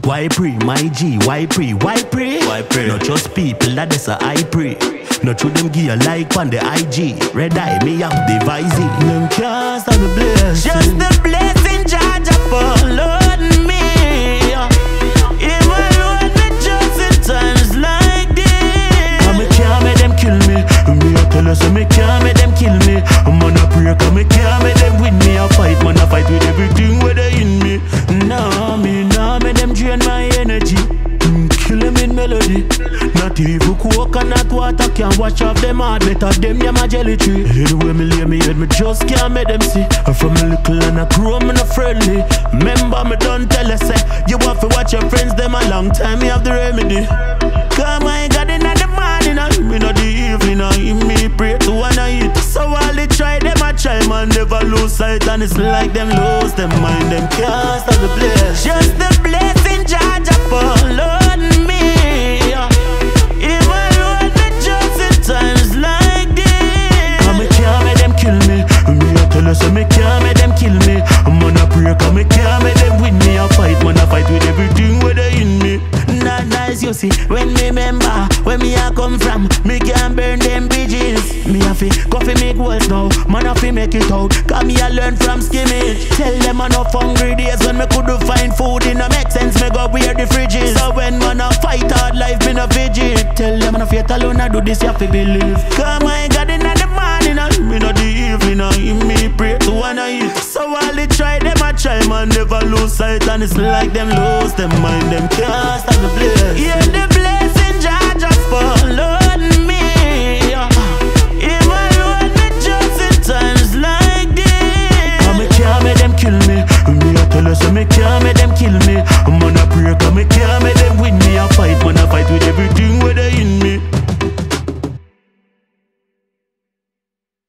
Why pray, my G? Why pray? Why pray? Why pray? Not just people that is a I pray. Not through them give a like on the IG. Red eye, me up the visor. Them can't stop the blessing. Just the blessing, Jah followed me. In my road, me just in times like this. And me can't make them kill me. Me a tell us, me can't make them kill me. Man a pray, cause me can't make them win me. I fight, man, I fight with everything where they in me. Nah, me nah make them drain my energy. Kill them in melody. Not even coconut water can wash off them heart. Better them than my jelly tree. Anyway me lay me head, me just can't make them see. From a little and I grow, me not friendly. Remember me don't tell you say you have to watch your friends them a long time. Me have the remedy. Cause my God in the morning, me not the evening. Me pray to one I eat. So all they try, them I try, man, never lose sight. And it's like them lose them mind, them can't stop the bless. Just the blessing, Jah followed me. In my road, me just in times like this. And me can't make them kill me. Me a tell you so me can't make them kill me. Man a pray, cause me can't make them win me. I fight, man, I fight with everything where they in me. Not nice, you see, when me remember where me a come from, me can burn them bridges. Me a fi coffee make walls now, man a fi make it out. Cause me a learn from skimmage. Tell them I no hungry days when me could find food. It no make sense, me go wear the fridges. So when man a fight hard life, me no fidget. Tell them I no faith alone, I do this, you have to believe. Cause my God in the morning, me no the evening. Me pray to one I eat. So all they try, them I try, man, never lose sight. And it's like them lose them mind, them can't stop the bless. Yeah, the blessing, Jah just followed me. In my road, me just in times like this. And me can't make them kill me. Me a tell you so me can't make them kill me. Man a pray, cause me can't make